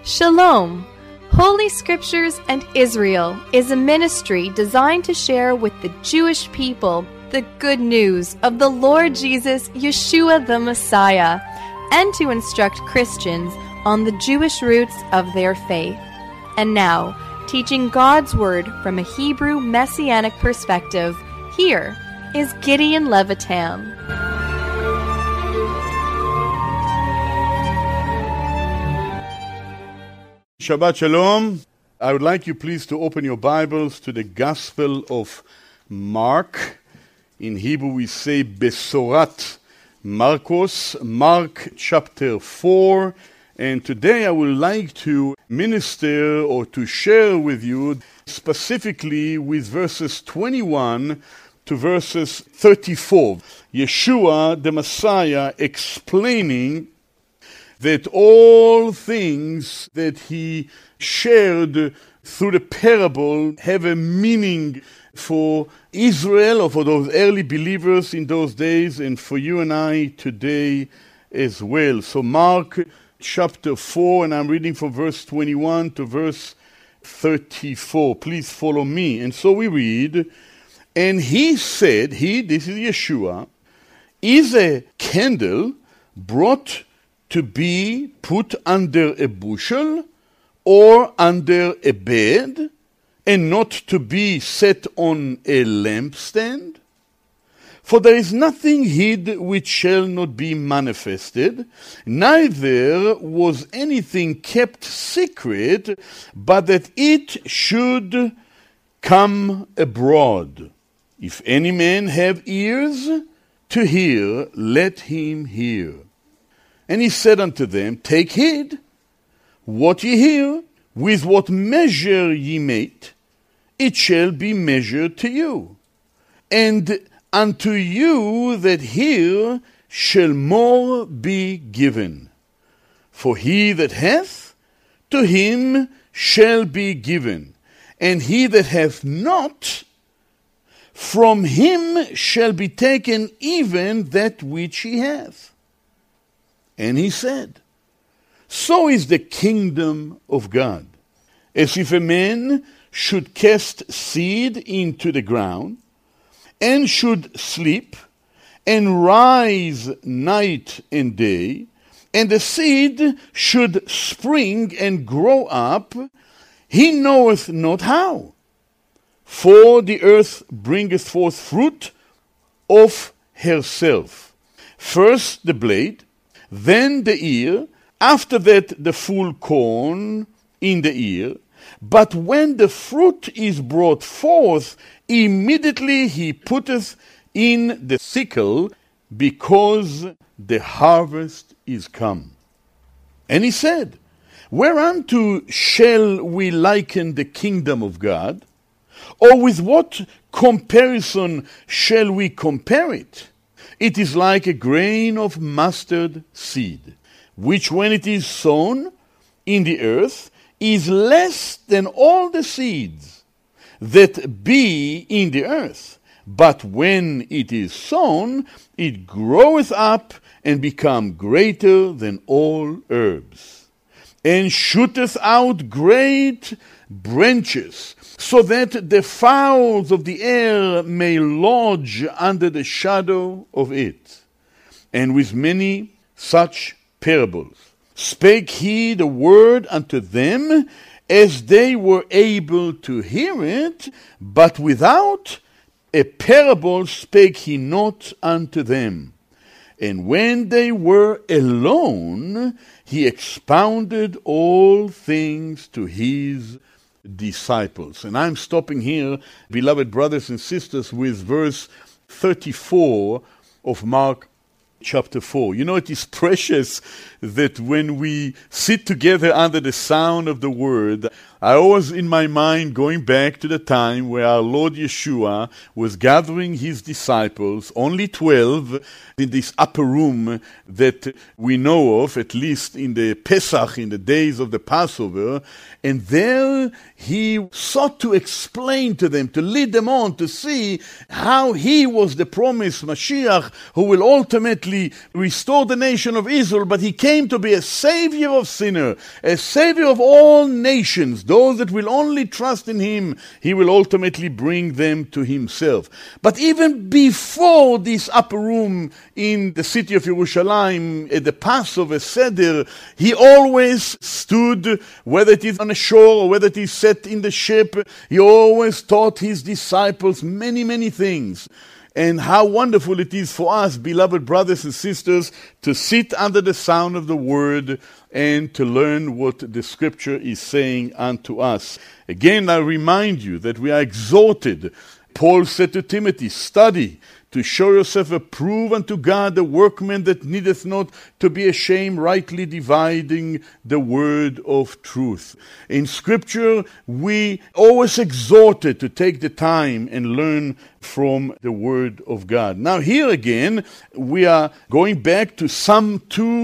Shalom! Holy Scriptures and Israel is a ministry designed to share with the Jewish people the good news of the Lord Jesus, Yeshua the Messiah, and to instruct Christians on the Jewish roots of their faith. And now, teaching God's Word from a Hebrew Messianic perspective, here is Gideon Levitam. Shabbat Shalom. I would like you please to open your Bibles to the Gospel of Mark. In Hebrew we say Besorat Marcos, Mark chapter 4. And today I would like to minister or to share with you specifically with verses 21 to verses 34. Yeshua the Messiah explaining that all things that he shared through the parable have a meaning for Israel or for those early believers in those days and for you and I today as well. So Mark chapter 4, and I'm reading from verse 21 to verse 34. Please follow me. And so we read, and he said, this is Yeshua, is a candle brought to be put under a bushel or under a bed, and not to be set on a lampstand? For there is nothing hid which shall not be manifested, neither was anything kept secret, but that it should come abroad. If any man have ears to hear, let him hear. And he said unto them, take heed what ye hear, with what measure ye mete, it shall be measured to you. And unto you that hear shall more be given. For he that hath, to him shall be given. And he that hath not, from him shall be taken even that which he hath. And he said, so is the kingdom of God, as if a man should cast seed into the ground, and should sleep, and rise night and day, and the seed should spring and grow up, he knoweth not how. For the earth bringeth forth fruit of herself, first the blade, then the ear, after that the full corn in the ear. But when the fruit is brought forth, immediately he putteth in the sickle, because the harvest is come. And he said, whereunto shall we liken the kingdom of God? Or with what comparison shall we compare it? It is like a grain of mustard seed, which when it is sown in the earth is less than all the seeds that be in the earth. But when it is sown, it groweth up and becometh greater than all herbs, and shooteth out great branches, so that the fowls of the air may lodge under the shadow of it. And with many such parables spake he the word unto them, as they were able to hear it, but without a parable spake he not unto them. And when they were alone, he expounded all things to his disciples. And I'm stopping here, beloved brothers and sisters, with verse 34 of Mark chapter 4. You know, it is precious that when we sit together under the sound of the word, I always in my mind going back to the time where our Lord Yeshua was gathering his disciples, only 12, in this upper room that we know of, at least in the Pesach, in the days of the Passover. And there he sought to explain to them, to lead them on, to see how he was the promised Mashiach who will ultimately ultimately restore the nation of Israel, but he came to be a savior of sinners, a savior of all nations. Those that will only trust in him, he will ultimately bring them to himself. But even before this upper room in the city of Jerusalem, at the Passover Seder, he always stood, whether it is on a shore or whether it is set in the ship, he always taught his disciples many, many things. And how wonderful it is for us, beloved brothers and sisters, to sit under the sound of the word and to learn what the scripture is saying unto us. Again, I remind you that we are exhorted. Paul said to Timothy, study to show yourself approved unto God, a workman that needeth not to be ashamed, rightly dividing the word of truth. In Scripture, we always exhorted to take the time and learn from the word of God. Now here again, we are going back to some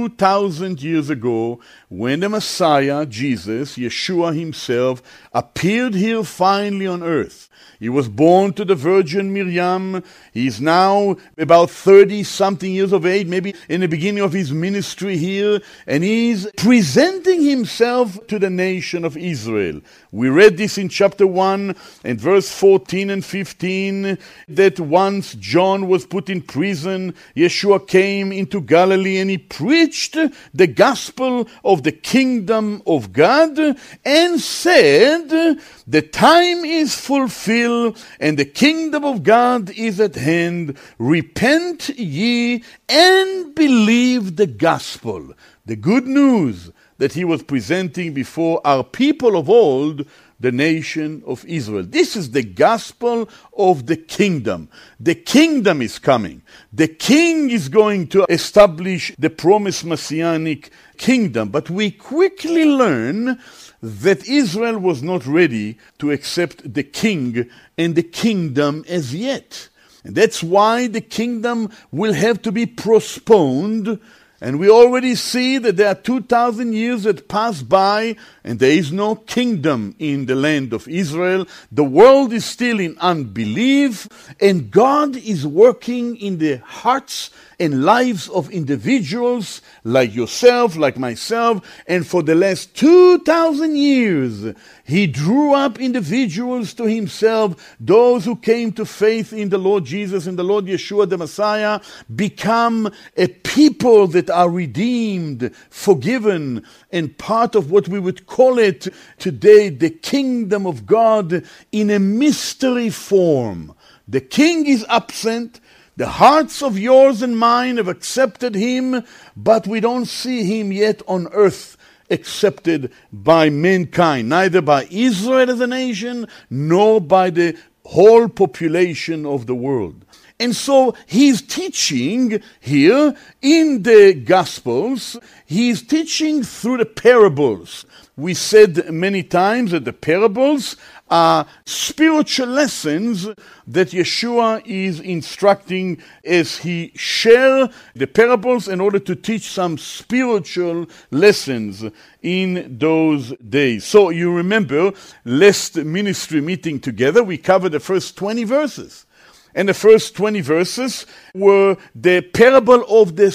2,000 years ago, when the Messiah, Jesus, Yeshua himself, appeared here finally on earth. He was born to the Virgin Miriam. He is now about 30-something years of age, maybe in the beginning of his ministry here, and he's presenting himself to the nation of Israel. We read this in chapter 1 and verse 14 and 15, that once John was put in prison, Yeshua came into Galilee and he preached the gospel of the kingdom of God and said, the time is fulfilled and the kingdom of God is at hand. Repent ye and believe the gospel. The good news that he was presenting before our people of old, the nation of Israel. This is the gospel of the kingdom. The kingdom is coming. The king is going to establish the promised messianic kingdom. But we quickly learn that Israel was not ready to accept the king and the kingdom as yet. And that's why the kingdom will have to be postponed. And we already see that there are 2,000 years that pass by and there is no kingdom in the land of Israel. The world is still in unbelief, and God is working in the hearts and lives of individuals like yourself, like myself, and for the last 2,000 years, he drew up individuals to himself. Those who came to faith in the Lord Jesus and the Lord Yeshua the Messiah become a people that are redeemed, forgiven, and part of what we would call it today, the kingdom of God in a mystery form. The king is absent. The hearts of yours and mine have accepted him, but we don't see him yet on earth accepted by mankind, neither by Israel as a nation, nor by the whole population of the world. And so he's teaching here in the Gospels, he's teaching through the parables. We said many times that the parables are spiritual lessons that Yeshua is instructing as he shares the parables in order to teach some spiritual lessons in those days. So you remember, last ministry meeting together, we covered the first 20 verses. And the first 20 verses were the parable of the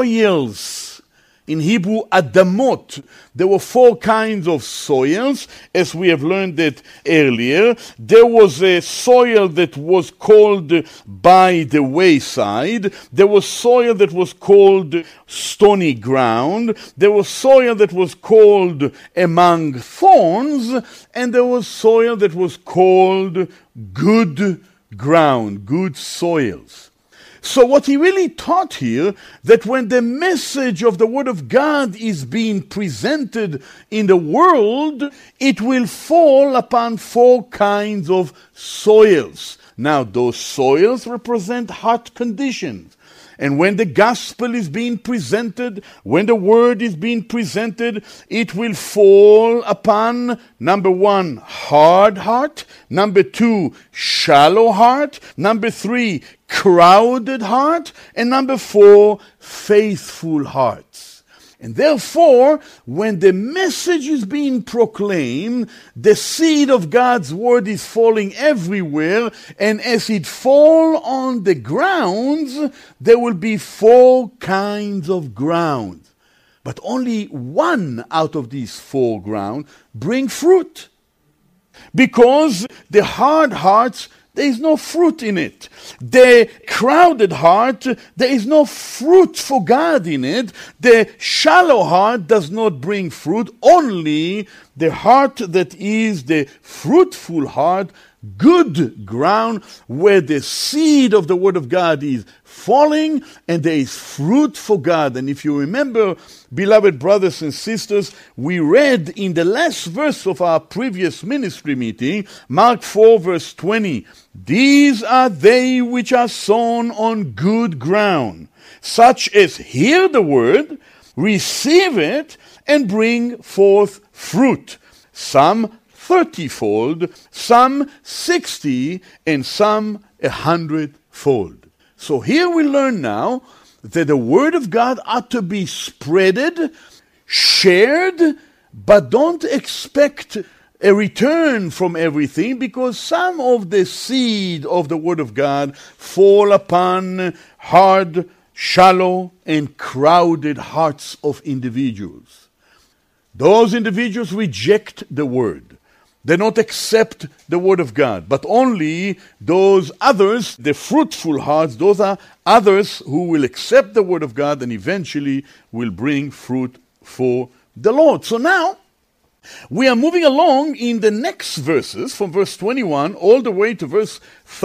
soils. In Hebrew, adamot. There were 4 kinds of soils, as we have learned that earlier. There was a soil that was called by the wayside. There was soil that was called stony ground. There was soil that was called among thorns. And there was soil that was called good ground, good soils. So what he really taught here, that when the message of the Word of God is being presented in the world, it will fall upon 4 kinds of soils. Now, those soils represent heart conditions. And when the gospel is being presented, when the word is being presented, it will fall upon, number 1, hard heart, number 2, shallow heart, number 3, crowded heart, and number 4, faithful hearts. And therefore, when the message is being proclaimed, the seed of God's word is falling everywhere, and as it falls on the grounds, there will be 4 kinds of ground. But only one out of these 4 grounds bring fruit. Because the hard hearts, there is no fruit in it. The crowded heart, there is no fruit for God in it. The shallow heart does not bring fruit. Only the heart that is the fruitful heart, good ground, where the seed of the Word of God is falling and there is fruit for God. And if you remember, beloved brothers and sisters, we read in the last verse of our previous ministry meeting, Mark 4 verse 20, "These are they which are sown on good ground, such as hear the word, receive it, and bring forth fruit, some 30-fold, some 60, and some 100-fold. So here we learn now that the Word of God ought to be spreaded, shared, but don't expect a return from everything, because some of the seed of the Word of God fall upon hard, shallow, and crowded hearts of individuals. Those individuals reject the Word. They don't accept the Word of God, but only those others, the fruitful hearts, those are others who will accept the Word of God and eventually will bring fruit for the Lord. So now, we are moving along in the next verses, from verse 21 all the way to verse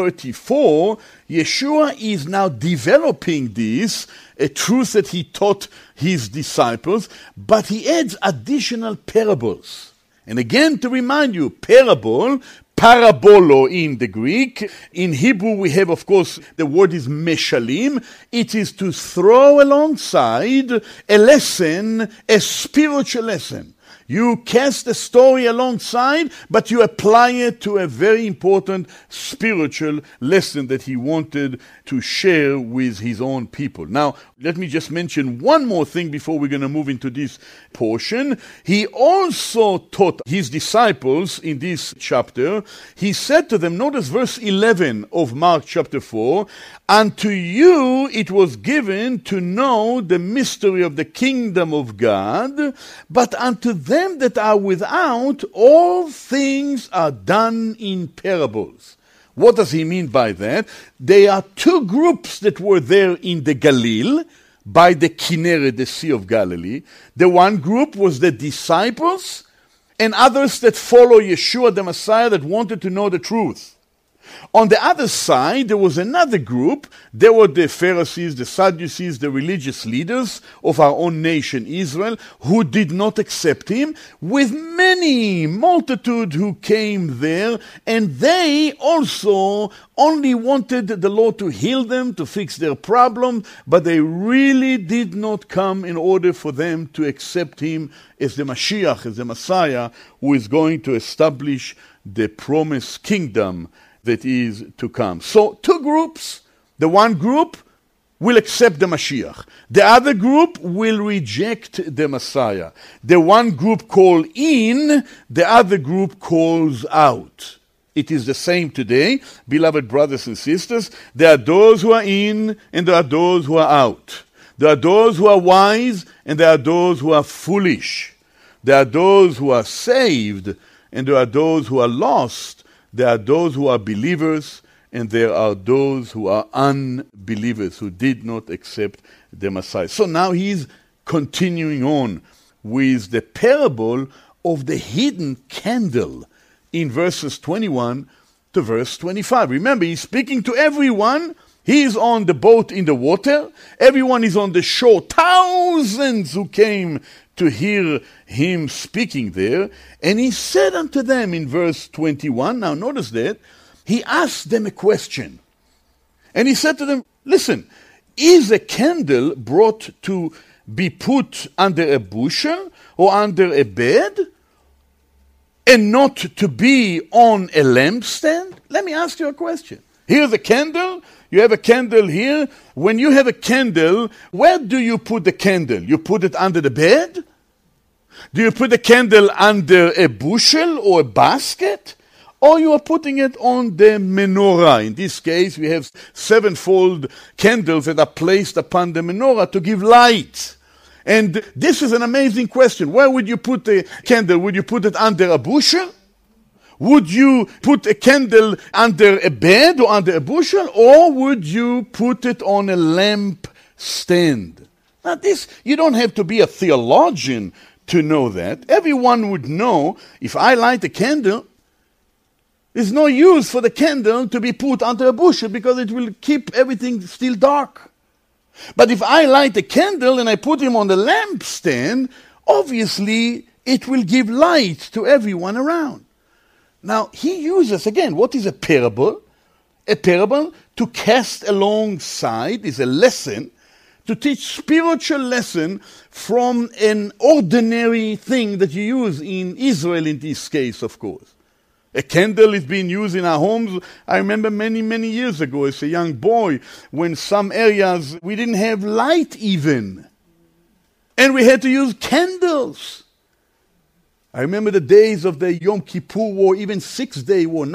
34. Yeshua is now developing this, a truth that he taught his disciples, but he adds additional parables. And again, to remind you, parable, parabolo in the Greek. In Hebrew, we have, of course, the word is meshalim. It is to throw alongside a lesson, a spiritual lesson. You cast a story alongside, but you apply it to a very important spiritual lesson that he wanted to share with his own people. Now, let me just mention one more thing before we're going to move into this portion. He also taught his disciples in this chapter, he said to them, notice verse 11 of Mark chapter 4, "Unto you it was given to know the mystery of the kingdom of God, but unto them that are without, all things are done in parables." What does he mean by that? There are 2 groups that were there in the Galilee, by the Kinneret, the Sea of Galilee. The one group was the disciples, and others that follow Yeshua the Messiah that wanted to know the truth. On the other side, there was another group. There were the Pharisees, the Sadducees, the religious leaders of our own nation, Israel, who did not accept him, with many multitude who came there, and they also only wanted the Lord to heal them, to fix their problem, but they really did not come in order for them to accept him as the Mashiach, as the Messiah, who is going to establish the promised kingdom that is to come. So 2 groups. The one group will accept the Mashiach. The other group will reject the Messiah. The one group call in, the other group calls out. It is the same today, beloved brothers and sisters. There are those who are in and there are those who are out. There are those who are wise and there are those who are foolish. There are those who are saved and there are those who are lost. There are those who are believers, and there are those who are unbelievers, who did not accept the Messiah. So now he's continuing on with the parable of the hidden candle in verses 21 to verse 25. Remember, he's speaking to everyone. He is on the boat in the water. Everyone is on the shore. Thousands who came to hear him speaking there. And he said unto them in verse 21, now notice that, he asked them a question. And he said to them, listen, is a candle brought to be put under a bushel or under a bed, and not to be on a lampstand? Let me ask you a question. Here's a candle. You have a candle here. When you have a candle, where do you put the candle? You put it under the bed? Do you put the candle under a bushel or a basket? Or you are putting it on the menorah. In this case, we have 7-fold candles that are placed upon the menorah to give light. And this is an amazing question. Where would you put the candle? Would you put it under a bushel? Would you put a candle under a bed or under a bushel? Or would you put it on a lamp stand? Now this, you don't have to be a theologian to know that. Everyone would know if I light a candle, there's no use for the candle to be put under a bushel because it will keep everything still dark. But if I light a candle and I put him on the lampstand, obviously it will give light to everyone around. Now, he uses, again, what is a parable? A parable to cast alongside is a lesson, to teach spiritual lesson from an ordinary thing that you use in Israel in this case, of course. A candle is being used in our homes. I remember many, many years ago as a young boy when some areas we didn't have light even. And we had to use candles. I remember the days of the Yom Kippur War, even 6-Day War,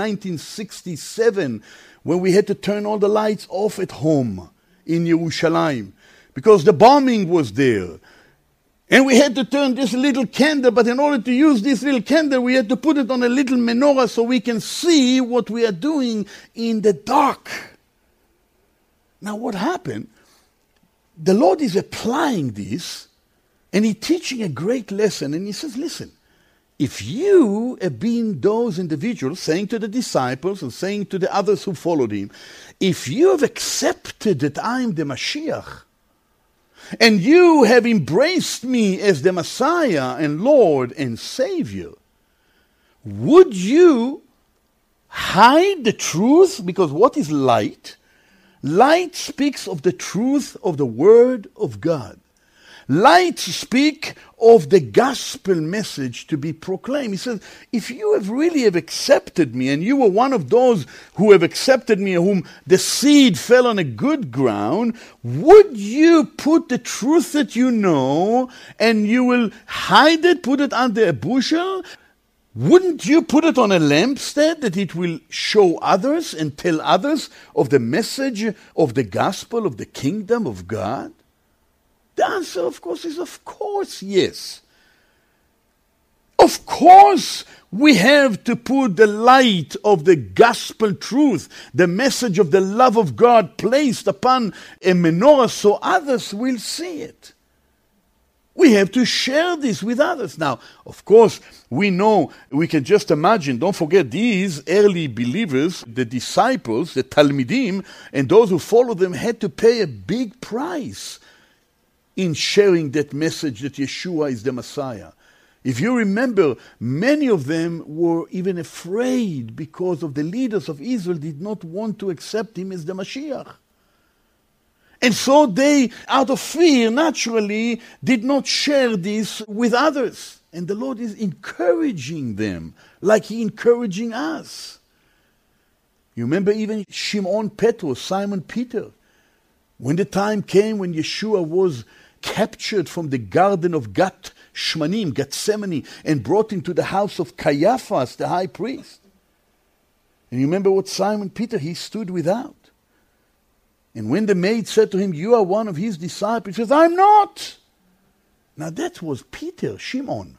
1967, when we had to turn all the lights off at home in Yerushalayim because the bombing was there. And we had to turn this little candle, but in order to use this little candle, we had to put it on a little menorah so we can see what we are doing in the dark. Now what happened? The Lord is applying this, and He's teaching a great lesson, and He says, listen, if you have been those individuals saying to the disciples and saying to the others who followed Him, if you have accepted that I am the Mashiach, and you have embraced me as the Messiah and Lord and Savior, would you hide the truth? Because what is light? Light speaks of the truth of the Word of God. Light speaks of the gospel message to be proclaimed. He says, if you have really have accepted me, and you were one of those who have accepted me, whom the seed fell on a good ground, would you put the truth that you know, and you will hide it, put it under a bushel? Wouldn't you put it on a lampstand that it will show others and tell others of the message of the gospel of the kingdom of God? The answer, of course, is of course yes. Of course, we have to put the light of the gospel truth, the message of the love of God placed upon a menorah so others will see it. We have to share this with others. Now, of course, we know, we can just imagine, don't forget these early believers, the disciples, the Talmidim, and those who follow them had to pay a big price in sharing that message that Yeshua is the Messiah. If you remember, many of them were even afraid because of the leaders of Israel did not want to accept him as the Mashiach. And so they, out of fear, naturally, did not share this with others. And the Lord is encouraging them, like He encouraging us. You remember even Shimon Petrus, Simon Peter, when the time came when Yeshua was captured from the garden of Gethsemane, and brought into the house of Caiaphas, the high priest. And you remember what Simon Peter, he stood without. And when the maid said to him, you are one of his disciples, he says, I'm not. Now that was Peter, Shimon,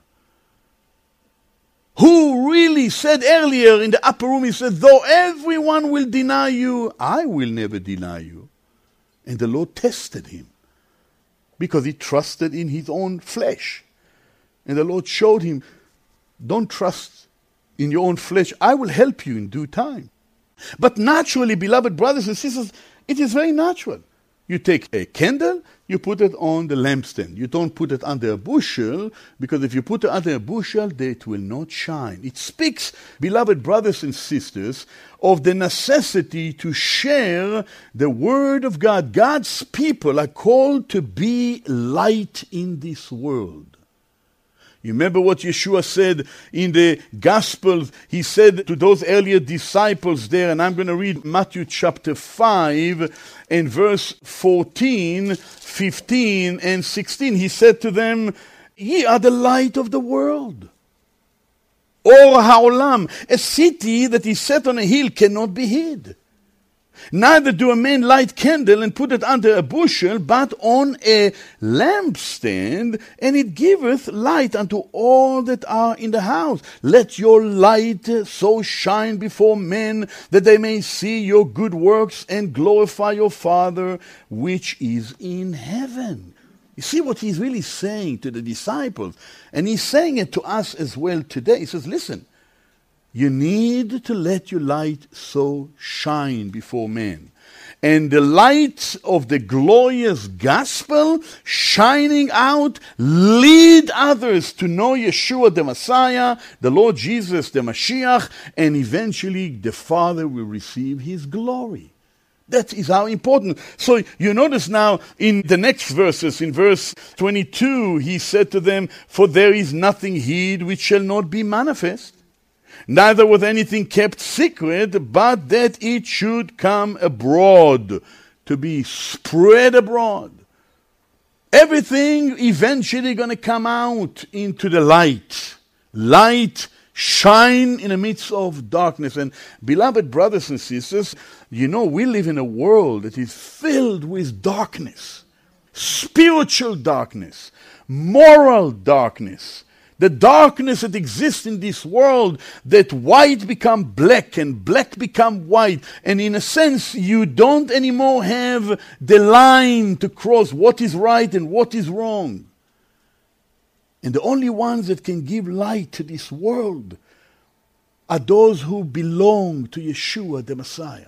who really said earlier in the upper room, he said, though everyone will deny you, I will never deny you. And the Lord tested him, because he trusted in his own flesh. And the Lord showed him, don't trust in your own flesh. I will help you in due time. But naturally, beloved brothers and sisters, it is very natural. You take a candle, you put it on the lampstand. You don't put it under a bushel, because if you put it under a bushel, it will not shine. It speaks, beloved brothers and sisters, of the necessity to share the Word of God. God's people are called to be light in this world. You remember what Yeshua said in the Gospels? He said to those earlier disciples there, and I'm going to read Matthew chapter 5 and verse 14, 15, and 16. He said to them, "Ye are the light of the world. Or ha'olam, a city that is set on a hill cannot be hid. Neither do a man light candle and put it under a bushel, but on a lampstand, and it giveth light unto all that are in the house. Let your light so shine before men, that they may see your good works and glorify your Father which is in heaven." You see what he's really saying to the disciples, and he's saying it to us as well today. He says, listen, you need to let your light so shine before men. And the light of the glorious gospel shining out, lead others to know Yeshua the Messiah, the Lord Jesus the Mashiach, and eventually the Father will receive his glory. That is how important. So you notice now in the next verses, in verse 22, he said to them, "For there is nothing hid which shall not be manifest, neither was anything kept secret, but that it should come abroad," to be spread abroad. Everything eventually going to come out into the light. Light shine in the midst of darkness. And beloved brothers and sisters, you know, we live in a world that is filled with darkness. Spiritual darkness, moral darkness. The darkness that exists in this world, that white become black and black become white. And in a sense, you don't anymore have the line to cross what is right and what is wrong. And the only ones that can give light to this world are those who belong to Yeshua the Messiah.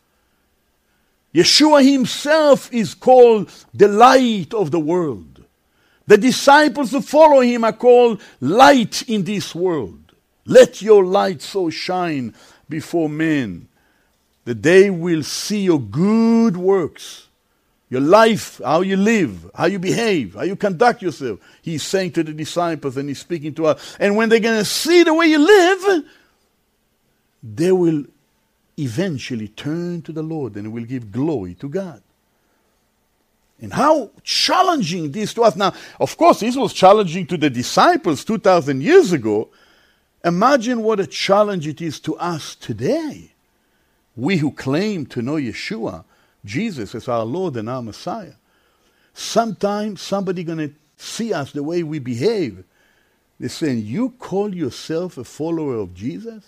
Yeshua himself is called the light of the world. The disciples who follow him are called light in this world. Let your light so shine before men that they will see your good works. Your life, how you live, how you behave, how you conduct yourself. He's saying to the disciples and he's speaking to us. And when they're going to see the way you live, they will eventually turn to the Lord and will give glory to God. And how challenging this to us. Now, of course, this was challenging to the disciples 2,000 years ago. Imagine what a challenge it is to us today. We who claim to know Yeshua, Jesus as our Lord and our Messiah. Sometimes somebody going to see us the way we behave. They're saying, "You call yourself a follower of Jesus?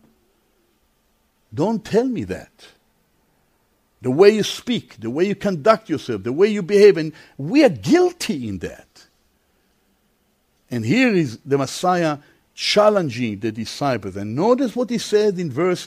Don't tell me that." The way you speak, the way you conduct yourself, the way you behave, and we are guilty in that. And here is the Messiah challenging the disciples. And notice what he said in verse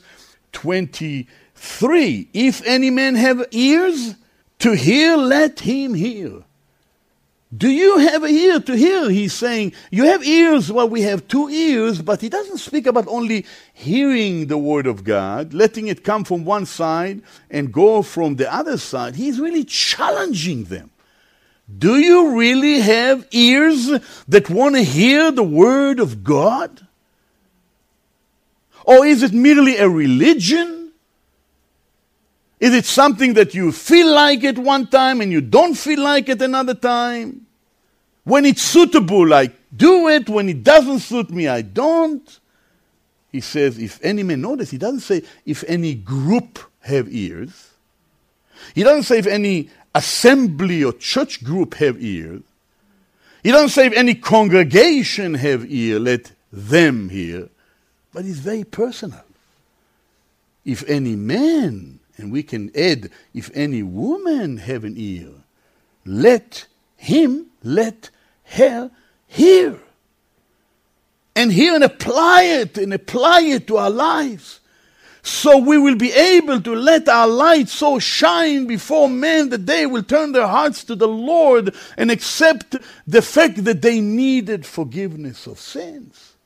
23. "If any man have ears to hear, let him hear." Do you have an ear to hear? He's saying, you have ears. Well, we have two ears, but he doesn't speak about only hearing the word of God, letting it come from one side and go from the other side. He's really challenging them. Do you really have ears that want to hear the word of God? Or is it merely a religion? Is it something that you feel like at one time and you don't feel like it another time? When it's suitable, I do it. When it doesn't suit me, I don't. He says, if any man, notice, he doesn't say if any group have ears. He doesn't say if any assembly or church group have ears. He doesn't say if any congregation have ear, let them hear. But it's very personal. If any man, and we can add, if any woman have an ear, let him, let her hear. And hear and apply it to our lives. So we will be able to let our light so shine before men that they will turn their hearts to the Lord and accept the fact that they needed forgiveness of sins.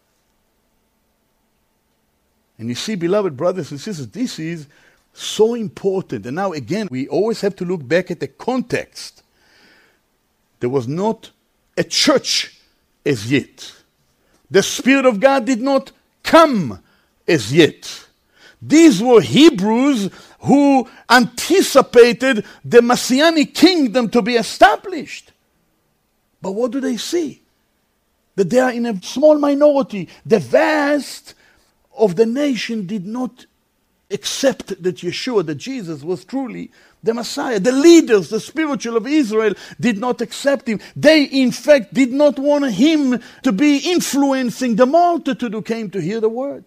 And you see, beloved brothers and sisters, this is so important. And now again, we always have to look back at the context. There was not a church as yet. The Spirit of God did not come as yet. These were Hebrews who anticipated the Messianic kingdom to be established. But what do they see? That they are in a small minority. The vast of the nation did not accept that Yeshua, that Jesus was truly the Messiah. The leaders, the spiritual of Israel, did not accept him. They, in fact, did not want him to be influencing the multitude who came to hear the word.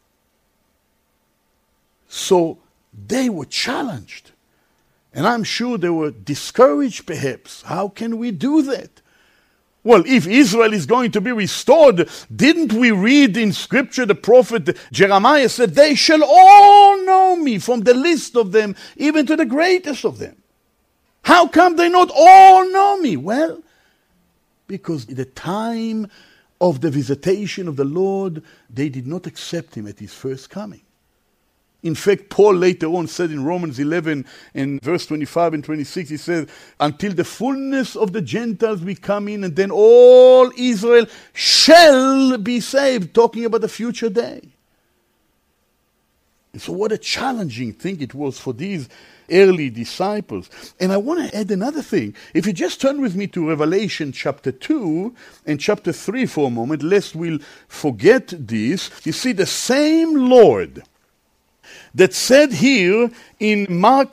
So they were challenged. And I'm sure they were discouraged, perhaps. How can we do that? Well, if Israel is going to be restored, didn't we read in Scripture the prophet Jeremiah said, they shall all know me, from the least of them even to the greatest of them. How come they not all know me? Well, because at the time of the visitation of the Lord, they did not accept him at his first coming. In fact, Paul later on said in Romans 11 and verse 25 and 26, he says, until the fullness of the Gentiles will come in, and then all Israel shall be saved, talking about the future day. And so what a challenging thing it was for these early disciples. And I want to add another thing. If you just turn with me to Revelation chapter 2 and chapter 3 for a moment, lest we'll forget this. You see, the same Lord that said here in Mark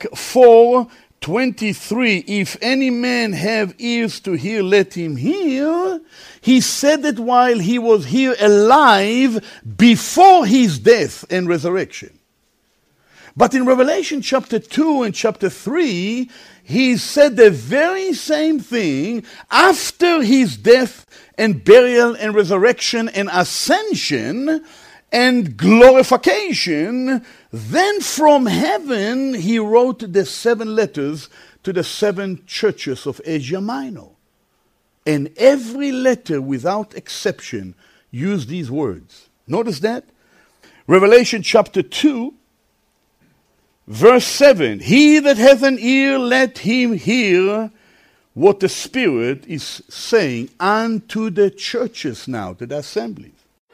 4:23, if any man have ears to hear, let him hear. He said that while he was here alive before his death and resurrection. But in Revelation chapter 2 and chapter 3, he said the very same thing after his death and burial and resurrection and ascension and glorification. Then from heaven he wrote the 7 letters to the 7 churches of Asia Minor. And every letter without exception used these words. Notice that? Revelation chapter 2, verse 7. He that hath an ear, let him hear what the Spirit is saying unto the churches now, to the assemblies.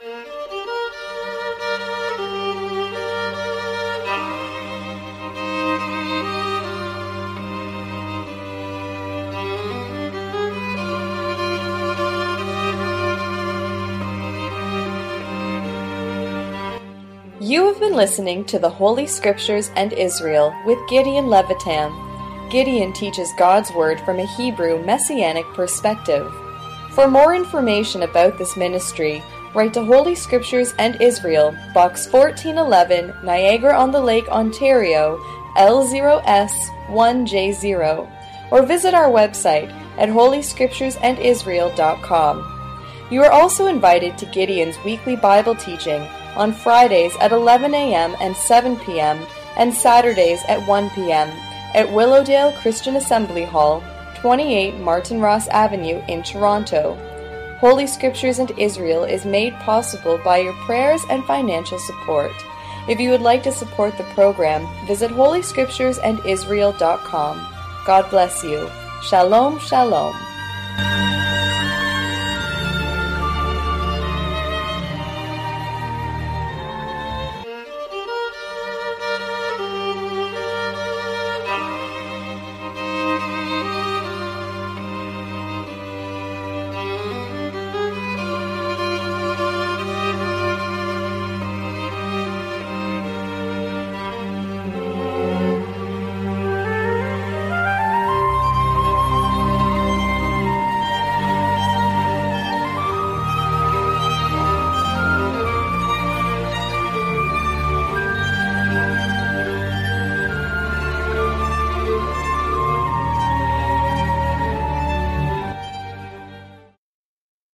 You have been listening to the Holy Scriptures and Israel with Gideon Levitam. Gideon teaches God's Word from a Hebrew Messianic perspective. For more information about this ministry, write to Holy Scriptures and Israel, Box 1411, Niagara-on-the-Lake, Ontario, L0S1J0, or visit our website at holyscripturesandisrael.com. You are also invited to Gideon's weekly Bible teaching on Fridays at 11 a.m. and 7 p.m. and Saturdays at 1 p.m. at Willowdale Christian Assembly Hall, 28 Martin Ross Avenue in Toronto. Holy Scriptures and Israel is made possible by your prayers and financial support. If you would like to support the program, visit holyscripturesandisrael.com. God bless you. Shalom, shalom.